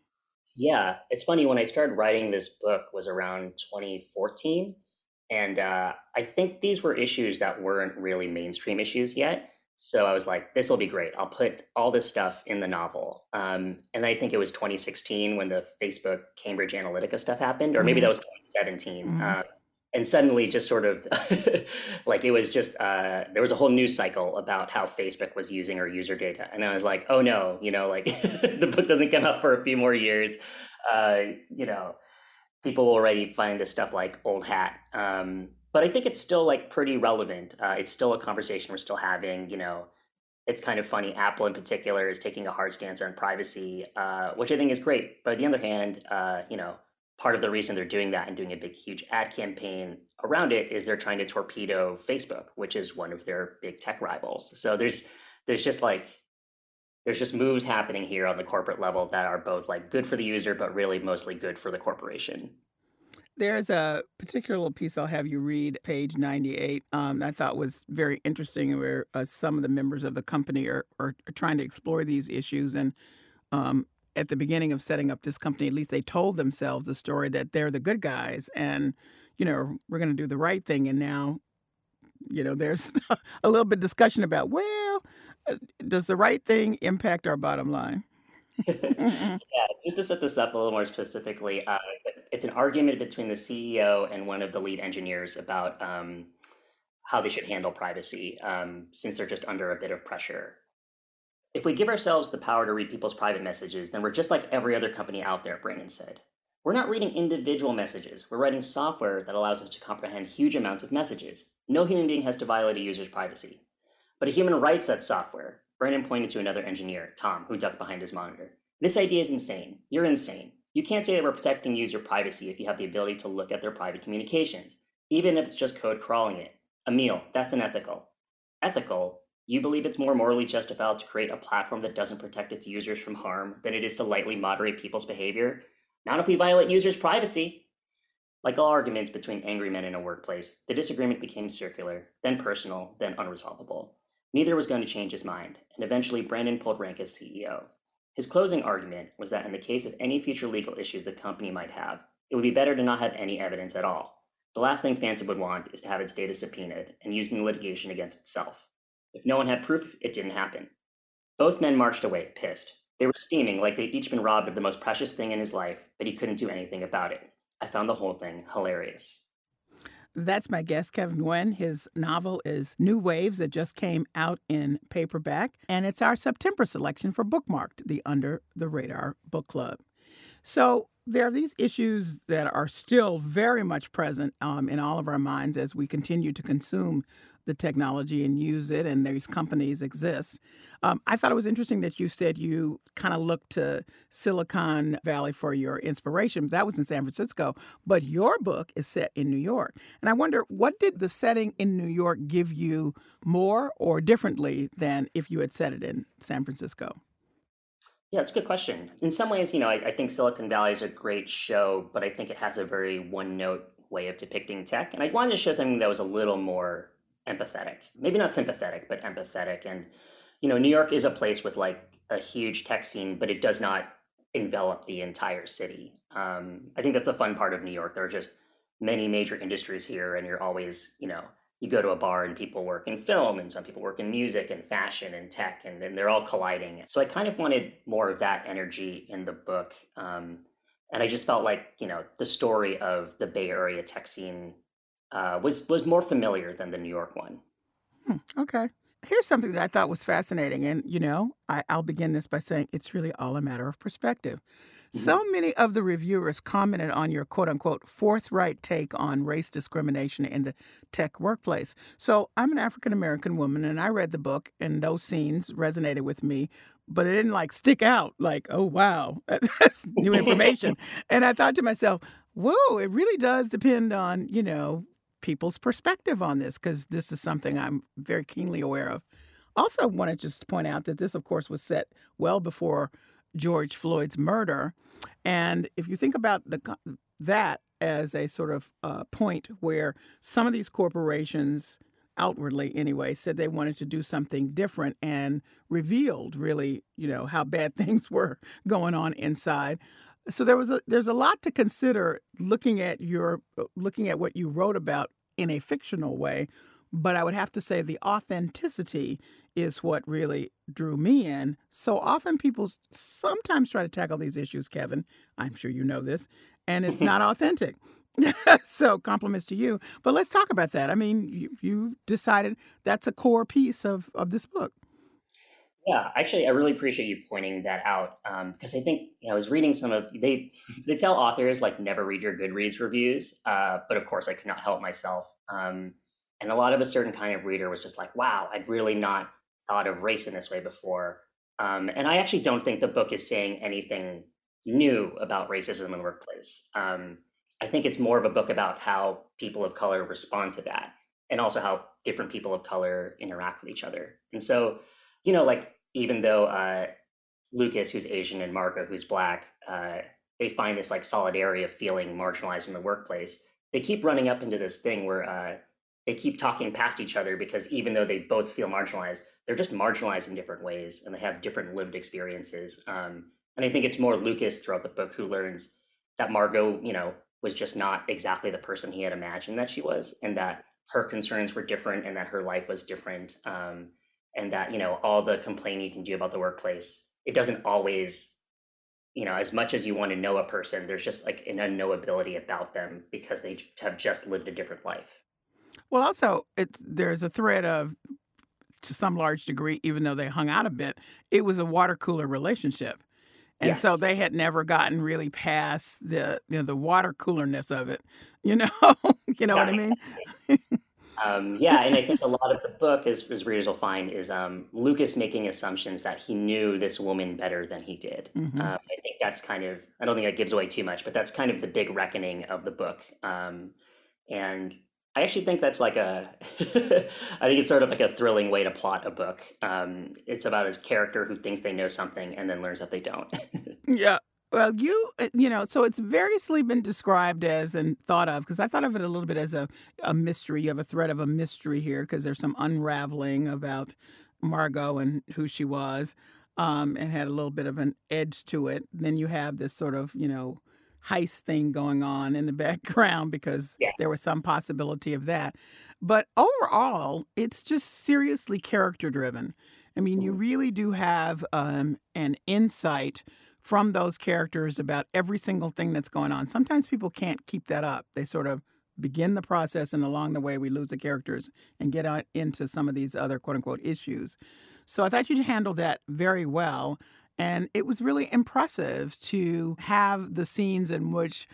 Yeah, it's funny, when I started writing this book was around twenty fourteen. And uh, I think these were issues that weren't really mainstream issues yet. So I was like, this will be great. I'll put all this stuff in the novel. Um, and I think it was twenty sixteen when the Facebook Cambridge Analytica stuff happened, or maybe that was twenty seventeen. Mhm. Uh, and suddenly just sort of like it was just, uh, there was a whole news cycle about how Facebook was using our user data. And I was like, oh no, you know, like the book doesn't come out for a few more years. Uh, you know, people will already find this stuff like old hat. Um, but I think it's still like pretty relevant. Uh, it's still a conversation we're still having. You know, it's kind of funny. Apple in particular is taking a hard stance on privacy, uh, which I think is great. But on the other hand, uh, you know, part of the reason they're doing that and doing a big, huge ad campaign around it is they're trying to torpedo Facebook, which is one of their big tech rivals. So there's there's just like there's just moves happening here on the corporate level that are both like good for the user, but really mostly good for the corporation. There's a particular little piece I'll have you read, page ninety-eight, um, I thought was very interesting, where uh, some of the members of the company are, are, are trying to explore these issues. And um, at the beginning of setting up this company, at least they told themselves a story that they're the good guys and, you know, we're going to do the right thing. And now, you know, there's a little bit of discussion about, well, uh, does the right thing impact our bottom line? Yeah, just to set this up a little more specifically, uh, it's an argument between the C E O and one of the lead engineers about um, how they should handle privacy, um, since they're just under a bit of pressure. If we give ourselves the power to read people's private messages, then we're just like every other company out there, Brandon said. We're not reading individual messages. We're writing software that allows us to comprehend huge amounts of messages. No human being has to violate a user's privacy. But a human writes that software. Brandon pointed to another engineer, Tom, who ducked behind his monitor. This idea is insane. You're insane. You can't say that we're protecting user privacy if you have the ability to look at their private communications, even if it's just code crawling it. Emil, that's unethical. Ethical? You believe it's more morally justified to create a platform that doesn't protect its users from harm than it is to lightly moderate people's behavior? Not if we violate users' privacy. Like all arguments between angry men in a workplace, the disagreement became circular, then personal, then unresolvable. Neither was going to change his mind, and eventually Brandon pulled rank as C E O. His closing argument was that in the case of any future legal issues the company might have, it would be better to not have any evidence at all. The last thing Phantom would want is to have its data subpoenaed and used in litigation against itself. If no one had proof, it didn't happen. Both men marched away, pissed. They were steaming like they'd each been robbed of the most precious thing in his life, but he couldn't do anything about it. I found the whole thing hilarious. That's my guest, Kevin Nguyen. His novel is New Waves, that just came out in paperback, and it's our September selection for Bookmarked, the Under the Radar Book Club. So there are these issues that are still very much present um, in all of our minds as we continue to consume the technology and use it, and these companies exist. Um, I thought it was interesting that you said you kind of looked to Silicon Valley for your inspiration. That was in San Francisco, but your book is set in New York. And I wonder, what did the setting in New York give you more or differently than if you had set it in San Francisco? Yeah, it's a good question. In some ways, you know, I, I think Silicon Valley is a great show, but I think it has a very one-note way of depicting tech. And I wanted to show something that was a little more empathetic, maybe not sympathetic, but empathetic. And, you know, New York is a place with like a huge tech scene, but it does not envelop the entire city. Um, I think that's the fun part of New York. There are just many major industries here, and you're always, you know, you go to a bar and people work in film, and some people work in music and fashion and tech, and then they're all colliding. So I kind of wanted more of that energy in the book. Um, and I just felt like, you know, the story of the Bay Area tech scene Uh, was was more familiar than the New York one. Hmm, okay. Here's something that I thought was fascinating. And, you know, I, I'll begin this by saying it's really all a matter of perspective. So many of the reviewers commented on your quote unquote forthright take on race discrimination in the tech workplace. So I'm an African American woman and I read the book and those scenes resonated with me, but it didn't like stick out like, oh, wow, that's new information. And I thought to myself, whoa, it really does depend on, you know, people's perspective on this, because this is something I'm very keenly aware of. Also wanted just to point out that this, of course, was set well before George Floyd's murder. And if you think about the, that as a sort of uh, point where some of these corporations, outwardly anyway, said they wanted to do something different and revealed really, you know, how bad things were going on inside. So there was a, there's a lot to consider looking at your looking at what you wrote about in a fictional way. But I would have to say the authenticity is what really drew me in. So often people sometimes try to tackle these issues, Kevin, I'm sure you know this, and it's not authentic. So compliments to you. But let's talk about that. I mean, you, you decided that's a core piece of, of this book. Yeah, actually, I really appreciate you pointing that out because um, I think you know, I was reading some of they they tell authors like never read your Goodreads reviews, uh, but of course I could not help myself. Um, and a lot of a certain kind of reader was just like, "Wow, I'd really not thought of race in this way before." Um, and I actually don't think the book is saying anything new about racism in the workplace. Um, I think it's more of a book about how people of color respond to that, and also how different people of color interact with each other. And so. You know, like, even though uh, Lucas, who's Asian, and Margot, who's Black, uh, they find this, like, solidarity of feeling marginalized in the workplace, they keep running up into this thing where uh, they keep talking past each other because even though they both feel marginalized, they're just marginalized in different ways, and they have different lived experiences. Um, and I think it's more Lucas throughout the book who learns that Margot, you know, was just not exactly the person he had imagined that she was, and that her concerns were different, and that her life was different. Um, and that, you know, all the complaining you can do about the workplace, it doesn't always, you know, as much as you want to know a person, there's just like an unknowability about them because they have just lived a different life. Well, also, it's there's a thread of, to some large degree, even though they hung out a bit, it was a water cooler relationship. And yes. So they had never gotten really past the, you know, the water coolerness of it, you know, you know yeah. what I mean? Um, yeah, and I think a lot of the book, as, as readers will find, is um, Lucas making assumptions that he knew this woman better than he did. Mm-hmm. Um, I think that's kind of, I don't think that gives away too much, but that's kind of the big reckoning of the book. Um, and I actually think that's like a, I think it's sort of like a thrilling way to plot a book. Um, it's about a character who thinks they know something and then learns that they don't. Yeah. Well, you, you know, so it's variously been described as and thought of, because I thought of it a little bit as a, a mystery. You have a thread of a mystery here because there's some unraveling about Margot and who she was, um, and had a little bit of an edge to it. Then you have this sort of, you know, heist thing going on in the background because yeah. there was some possibility of that. But overall, it's just seriously character driven. I mean, you really do have um, an insight from those characters about every single thing that's going on. Sometimes people can't keep that up. They sort of begin the process, and along the way we lose the characters and get on into some of these other quote-unquote issues. So I thought you handled that very well, and it was really impressive to have the scenes in which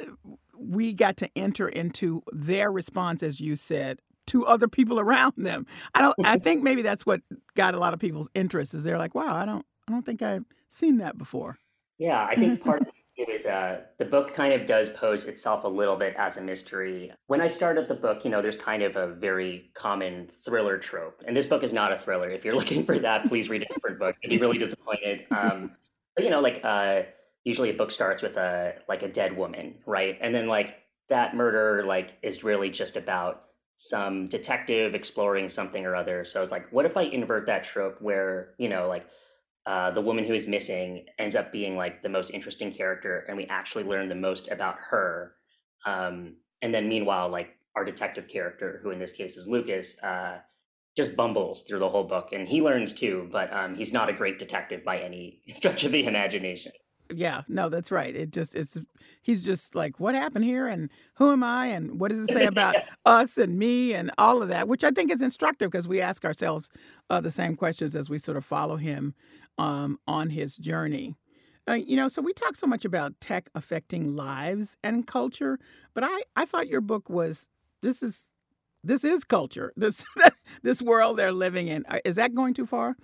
we got to enter into their response, as you said, to other people around them. I don't. I think maybe that's what got a lot of people's interest, is they're like, wow, I don't, I don't think I've seen that before. Yeah, I think part of it is uh, the book kind of does pose itself a little bit as a mystery. When I started the book, you know, there's kind of a very common thriller trope. And this book is not a thriller. If you're looking for that, please read a different book. You'd be really disappointed. Um, but, you know, like uh, usually a book starts with a like a dead woman, right? And then like that murder like is really just about some detective exploring something or other. So I was like, what if I invert that trope where, you know, like, Uh, the woman who is missing ends up being like the most interesting character, and we actually learn the most about her. Um, and then meanwhile, like our detective character, who in this case is Lucas, uh, just bumbles through the whole book, and he learns too, but um, he's not a great detective by any stretch of the imagination. Yeah, no, that's right. It just, it's, he's just like, what happened here? And who am I? And what does it say about yes. us and me and all of that, which I think is instructive because we ask ourselves uh, the same questions as we sort of follow him um, on his journey. Uh, you know, so we talk so much about tech affecting lives and culture, but I, I thought your book was this is this is culture. This this world they're living in. Uh, Is that going too far?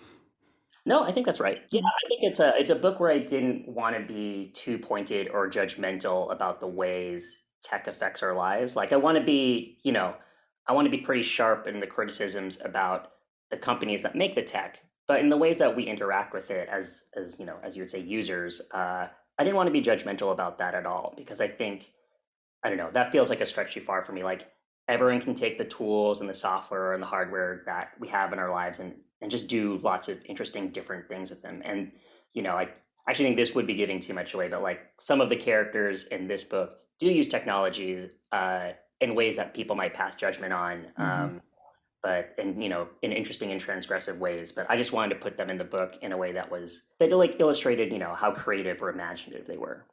No, I think that's right. Yeah, I think it's a it's a book where I didn't want to be too pointed or judgmental about the ways tech affects our lives. Like I want to be, you know, I want to be pretty sharp in the criticisms about the companies that make the tech, but in the ways that we interact with it as as you know, as you would say, users. Uh, I didn't want to be judgmental about that at all because I think I don't know, that feels like a stretch too far for me. Like everyone can take the tools and the software and the hardware that we have in our lives and and just do lots of interesting different things with them. And, you know, I actually think this would be giving too much away, but like some of the characters in this book do use technologies uh, in ways that people might pass judgment on, um, mm-hmm. but, and, you know, in interesting and transgressive ways. But I just wanted to put them in the book in a way that was, that like illustrated, you know, how creative or imaginative they were.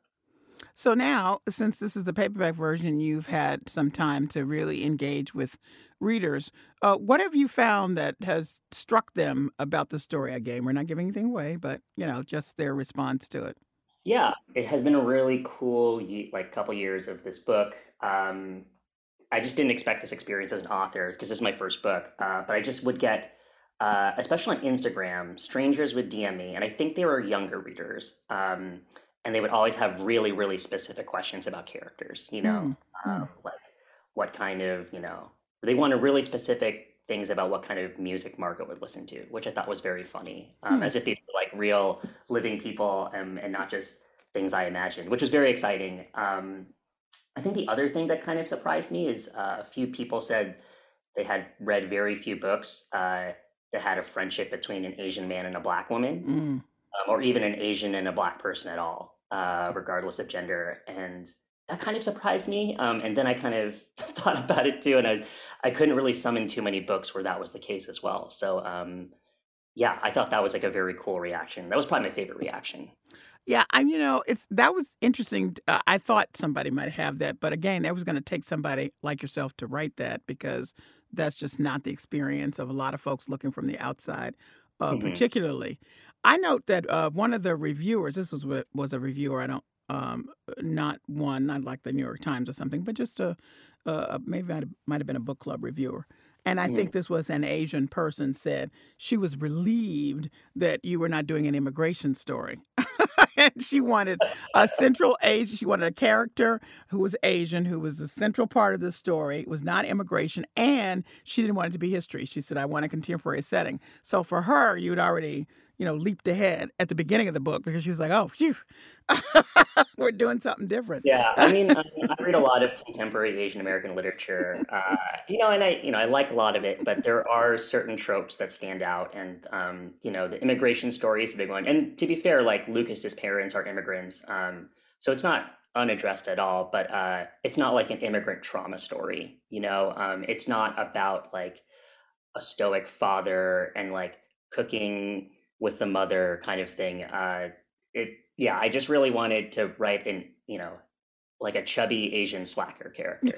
So now, since this is the paperback version, you've had some time to really engage with readers. Uh, what have you found that has struck them about the story? Again, we're not giving anything away, but, you know, just their response to it. Yeah, it has been a really cool, like, couple years of this book. Um, I just didn't expect this experience as an author because this is my first book, uh, but I just would get, uh, especially on Instagram, strangers would D M me, and I think they were younger readers. Um, And they would always have really, really specific questions about characters, you know, mm. um, like what kind of, you know, they wanted really specific things about what kind of music Margot would listen to, which I thought was very funny, um, mm. as if these were like real living people and, and not just things I imagined, which was very exciting. Um, I think the other thing that kind of surprised me is uh, a few people said they had read very few books uh, that had a friendship between an Asian man and a Black woman. Mm. Um, or even an Asian and a Black person at all, uh, regardless of gender. And that kind of surprised me. Um, and then I kind of thought about it too. And I, I couldn't really summon too many books where that was the case as well. So um, yeah, I thought that was like a very cool reaction. That was probably my favorite reaction. Yeah, I you know, it's that was interesting. Uh, I thought somebody might have that. But again, that was going to take somebody like yourself to write that because that's just not the experience of a lot of folks looking from the outside, uh, mm-hmm. particularly. I note that uh, one of the reviewers, this was was a reviewer, I don't, um, not one, not like the New York Times or something, but just a, a maybe it might have been a book club reviewer. And I mm. think this was an Asian person said she was relieved that you were not doing an immigration story. And she wanted a central Asian, she wanted a character who was Asian, who was the central part of the story, was not immigration, and she didn't want it to be history. She said, I want a contemporary setting. So for her, you'd already, you know, leaped ahead at the beginning of the book because she was like, oh, phew, we're doing something different. Yeah, I mean, I, I read a lot of contemporary Asian American literature, uh, you know, and I, you know, I like a lot of it, but there are certain tropes that stand out, and um, you know, the immigration story is a big one. And to be fair, like Lucas's parents are immigrants, um, so it's not unaddressed at all. But uh, it's not like an immigrant trauma story, you know. Um, it's not about like a stoic father and like cooking with the mother kind of thing. Uh, it, yeah, I just really wanted to write an, you know, like a chubby Asian slacker character.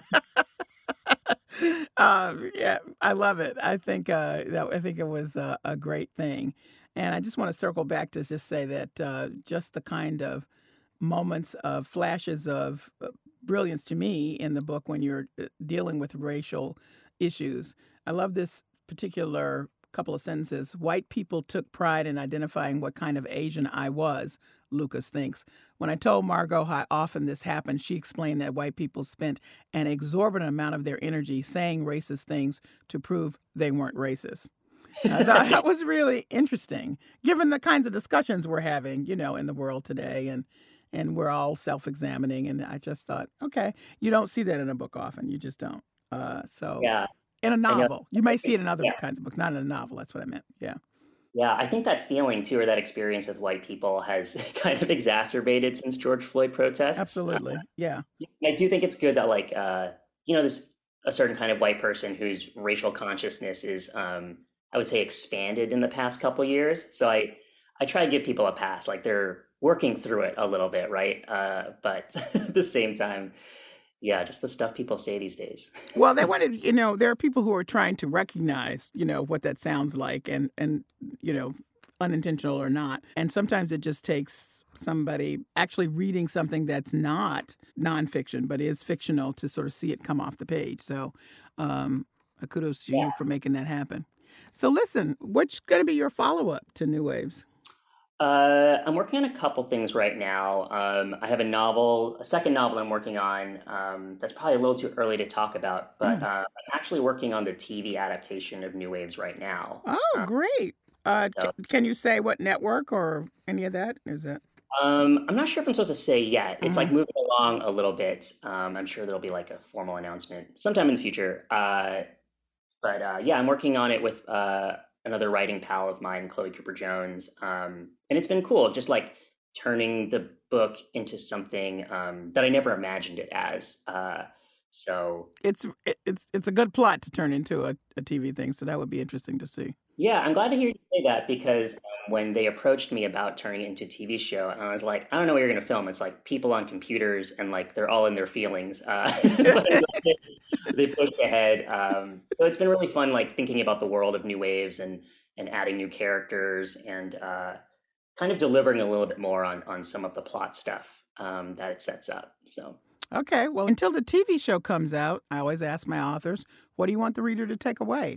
um, yeah, I love it. I think uh, that I think it was a, a great thing, and I just want to circle back to just say that uh, just the kind of moments of flashes of brilliance to me in the book when you're dealing with racial issues. I love this particular couple of sentences. White people took pride in identifying what kind of Asian I was, Lucas thinks. When I told Margot how often this happened, she explained that white people spent an exorbitant amount of their energy saying racist things to prove they weren't racist. I thought that was really interesting, given the kinds of discussions we're having, you know, in the world today, and and we're all self-examining. And I just thought, okay, you don't see that in a book often. You just don't. Uh, so. Yeah. In a novel. You may see it in other yeah. kinds of books, not in a novel. That's what I meant. Yeah. Yeah, I think that feeling, too, or that experience with white people has kind of exacerbated since George Floyd protests. Absolutely. Uh, yeah. I do think it's good that, like, uh, you know, there's a certain kind of white person whose racial consciousness is, um, I would say, expanded in the past couple years. So I, I try to give people a pass. Like, they're working through it a little bit, right? Uh, but at the same time, yeah, just the stuff people say these days. Well, they wanted, you know, there are people who are trying to recognize, you know, what that sounds like and, and you know, unintentional or not. And sometimes it just takes somebody actually reading something that's not nonfiction, but is fictional to sort of see it come off the page. So um, kudos to Yeah. you for making that happen. So listen, what's going to be your follow-up to New Waves? Uh, I'm working on a couple things right now. Um, I have a novel, a second novel I'm working on. Um, that's probably a little too early to talk about, but Mm. uh, I'm actually working on the T V adaptation of New Waves right now. Oh, Um, great. Uh, so- c- can you say what network or any of that? Is that? Um, I'm not sure if I'm supposed to say yet. It's like Mhm. moving along a little bit. Um, I'm sure there'll be like a formal announcement sometime in the future. Uh, but uh, yeah, I'm working on it with uh, another writing pal of mine, Chloe Cooper Jones, um, and it's been cool. Just like turning the book into something um, that I never imagined it as. Uh, so It's it- it's it's a good plot to turn into a, a T V thing, so that would be interesting to see. yeah, I'm glad to hear you say that because um, when they approached me about turning it into a T V show, I was like, I don't know what you're going to film. It's like people on computers and like they're all in their feelings. Uh, but they, they pushed ahead. Um, so it's been really fun, like thinking about the world of New Waves and and adding new characters and uh, kind of delivering a little bit more on on some of the plot stuff um, that it sets up. So. Okay, well, until the T V show comes out, I always ask my authors, what do you want the reader to take away?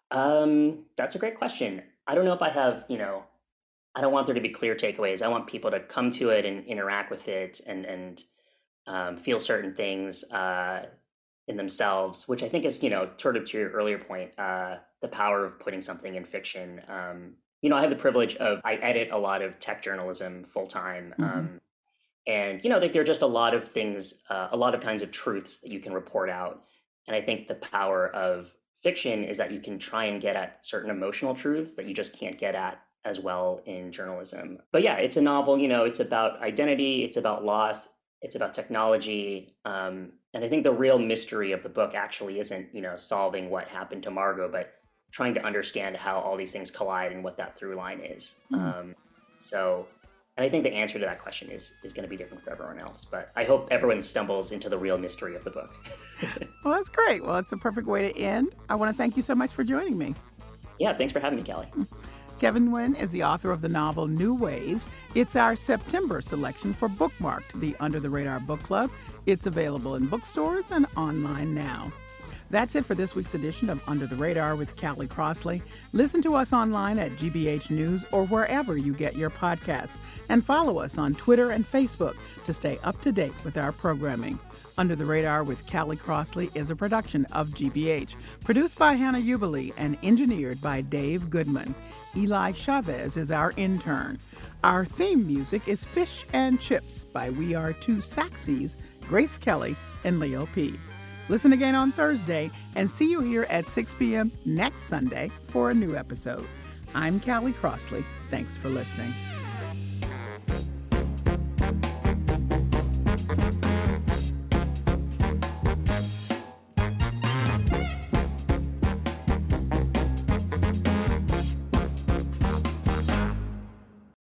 Um, that's a great question. I don't know if I have, you know, I don't want there to be clear takeaways. I want people to come to it and interact with it and and um, feel certain things uh, in themselves, which I think is, you know, sort of to your earlier point, uh, the power of putting something in fiction. Um, you know, I have the privilege of I edit a lot of tech journalism full time. Mhm. Um, and, you know, like there are just a lot of things, uh, a lot of kinds of truths that you can report out. And I think the power of fiction is that you can try and get at certain emotional truths that you just can't get at as well in journalism. But yeah, it's a novel, you know, it's about identity, it's about loss, it's about technology. Um, and I think the real mystery of the book actually isn't, you know, solving what happened to Margot, but trying to understand how all these things collide and what that through line is. Mm. Um, so, and I think the answer to that question is is going to be different for everyone else. But I hope everyone stumbles into the real mystery of the book. Well, that's great. Well, it's the perfect way to end. I want to thank you so much for joining me. Yeah, thanks for having me, Callie. Kevin Nguyen is the author of the novel New Waves. It's our September selection for Bookmarked, the Under the Radar Book Club. It's available in bookstores and online now. That's it for this week's edition of Under the Radar with Callie Crossley. Listen to us online at G B H News or wherever you get your podcasts. And follow us on Twitter and Facebook to stay up to date with our programming. Under the Radar with Callie Crossley is a production of G B H, produced by Hannah Jubilee and engineered by Dave Goodman. Eli Chavez is our intern. Our theme music is Fish and Chips by We Are Two Saxies, Grace Kelly and Leo P. Listen again on Thursday and see you here at six p.m. next Sunday for a new episode. I'm Callie Crossley. Thanks for listening.